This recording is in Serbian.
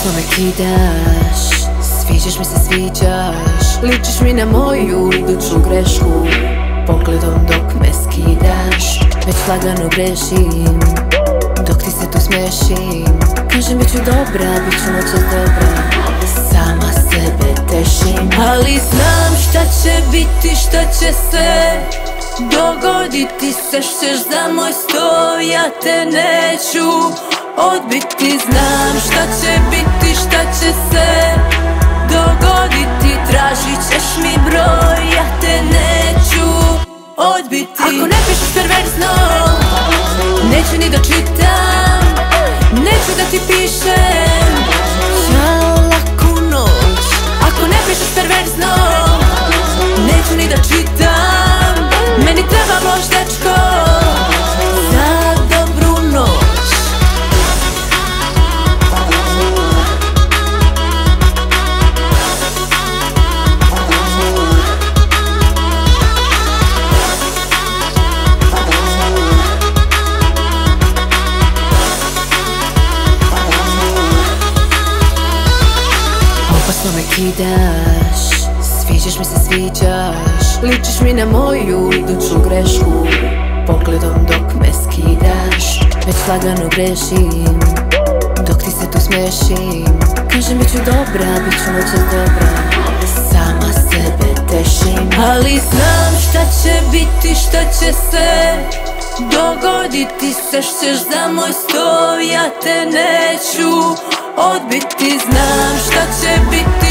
Opasno me kidaš, sviđaš mi se, sviđaš. Ličiš mi na moju iduću grešku, pogledom dok me skidaš. Već lagano grešim, dok ti se tu smešim. Kažem bit ću dobra, bit ću noćas dobra, sama sebe tešim. Ali znam šta će biti, šta će se dogoditi. Sve ćeš za moj sto, ja te neću odbiti. Znam šta će biti, šta će se dogoditi. Tražit ćeš mi broj, ja te neću odbiti. Ako ne pišeš perverzno, neću ni da čitam, neću da ti pišem ćao laku noć. Ako ne pišeš perverzno, neću ni da čitam, meni treba loš dečko za dobru noć. Opasno me kidaš, sviđaš mi se, sviđaš. Ličiš mi na moju iduću grešku, pogledom dok me skidaš. Već lagano grešim, dok ti se tu smešim. Kažem bit ću dobra, bit ću noćas dobra, sama sebe tešim. Ali znam šta će biti, šta će se dogoditi. Sve ćeš za moj sto, ja te neću odbiti. Znam šta će biti,